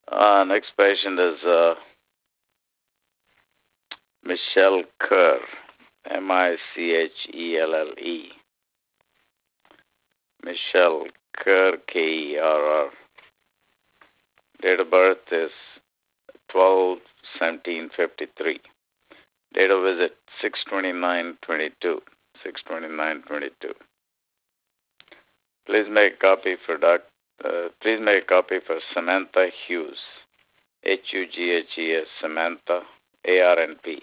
Next patient is Michelle Kerr, Michelle. Michelle Kerr, Kerr. Date of birth is 12/17/53. Date of visit 6/29/22. 6/29/22. Please make a copy for Samantha Hughes. Hughes, Samantha, ARNP.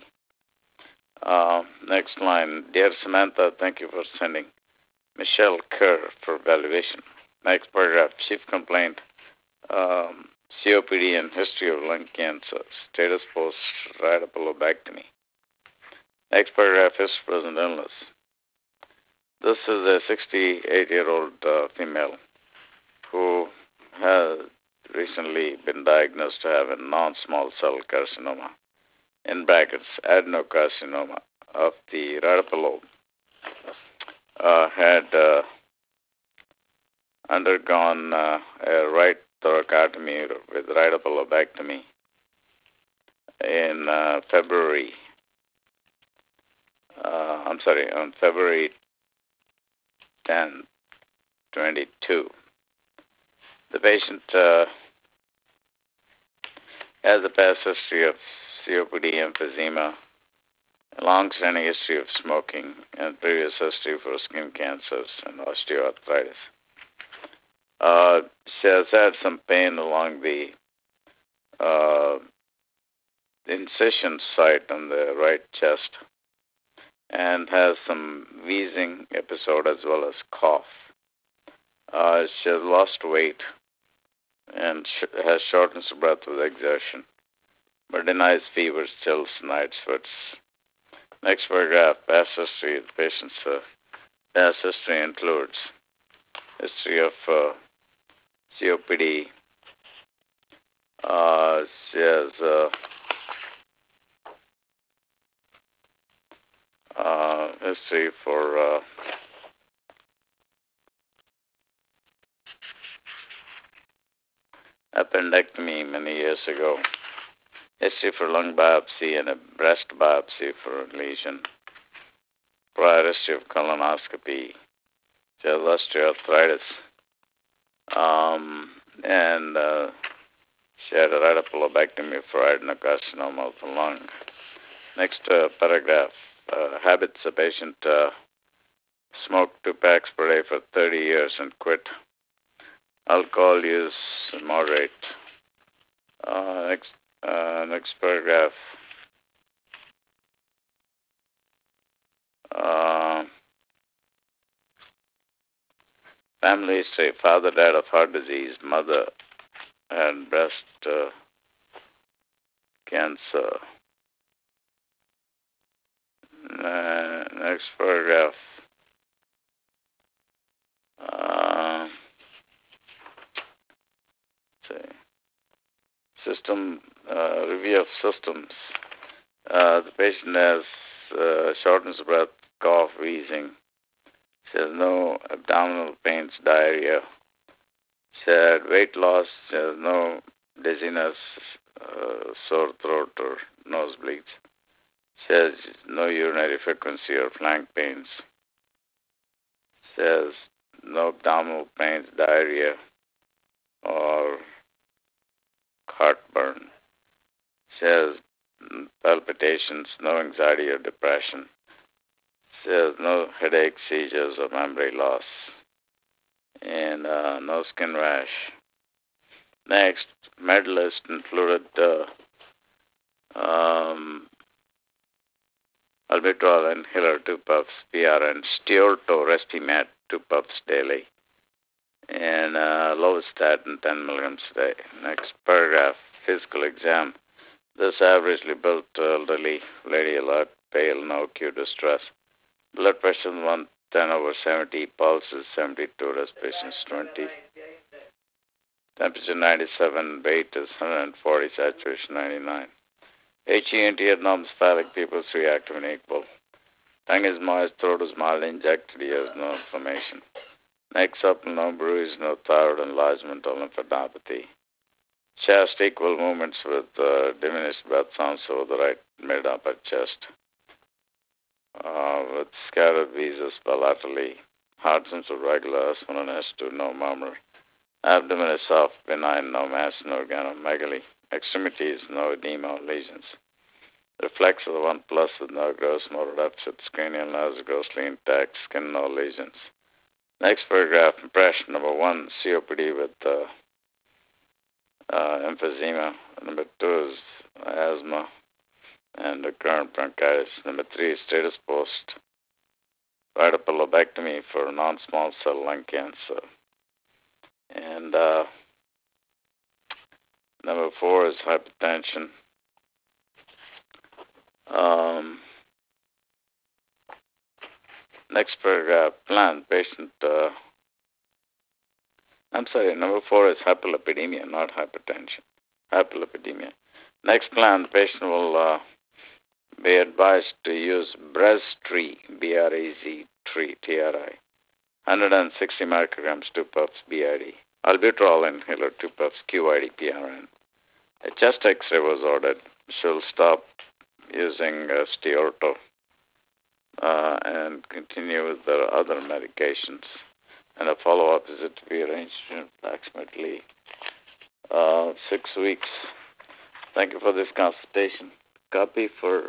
Next line. Dear Samantha, thank you for sending Michelle Kerr for evaluation. Next paragraph. Chief complaint, COPD and history of lung cancer. Status post radiculobectomy. Next paragraph. History present illness. This is a 68-year-old female who has recently been diagnosed to have a non-small cell carcinoma, in brackets, adenocarcinoma of the radiculobe. Had undergone a right thoracotomy with radiculobectomy in on February 10, 22. The patient has a past history of COPD, emphysema, a long-standing history of smoking, and previous history for skin cancers and osteoarthritis. She has had some pain along the incision site on the right chest and has some wheezing episode as well as cough. She has lost weight and has shortness of breath with exertion, but denies fever, chills, night sweats. Next paragraph, past history. The patient's past history includes history of COPD. She has history for appendectomy many years ago. History for lung biopsy and a breast biopsy for a lesion. Prior history of colonoscopy. She has osteoarthritis. And she had a radiculobectomy for adenocarcinoma of the lung. Next paragraph. Habits. A patient smoked 2 packs per day for 30 years and quit. Alcohol use moderate. Next paragraph. Family history. Father died of heart disease. Mother had breast cancer. Next paragraph. System review of systems. The patient has shortness of breath, cough, wheezing. She has no abdominal pains, diarrhea. She had weight loss. She has no dizziness, sore throat, or nosebleeds. She has no urinary frequency or flank pains. She has no abdominal pains, diarrhea, or heartburn. She has palpitations, no anxiety or depression. She has no headache, seizures, or memory loss, and no skin rash. Next, med list included albuterol inhaler 2 puffs, PRN, Stiolto Restimat 2 puffs daily, and lovastatin 10 milligrams a day. Next paragraph, physical exam. This averagely built elderly lady, alert, pale, no acute distress. Blood pressure 110/70, pulse is 72, respiration is 20. Temperature 97, weight is 140, saturation 99. HENT abnormal pupils reactive and equal. Tongue is moist, throat is mild, injected ears, no inflammation. Neck supple, no bruise, no thyroid enlargement or lymphadenopathy. Chest equal movements with diminished breath sounds over the right mid upper chest. With scattered wheezes bilaterally. Heart seems regular, S1 and S2, no murmur. Abdomen is soft, benign, no mass, no organomegaly. Extremities, no edema or lesions. Reflex of the 1 plus with no gross motor deficits. Cranial nerves grossly intact. Skin, no lesions. Next paragraph, impression. Number 1, COPD with emphysema. Number 2 is asthma and recurrent bronchitis. Number 3 is status post radical lobectomy for non-small cell lung cancer. And number 4 is hypertension. Next paragraph, plan, patient, number 4 is hyperlipidemia, not hypertension. Hyperlipidemia. Next plan, the patient will be advised to use Breztri, B-R-E-Z, T-R-I, 160 micrograms, 2 puffs, BID. Albuterol inhaler, 2 puffs, QID, PRN. A chest X-ray was ordered. She'll stop using Stiorto and continue with the other medications. And a follow-up visit to be arranged in approximately 6 weeks. Thank you for this consultation. Copy for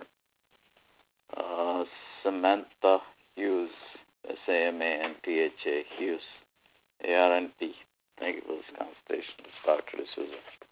Samantha Hughes, Samantha Hughes, ARNT. Thank you for this consultation. Dr. D'Souza.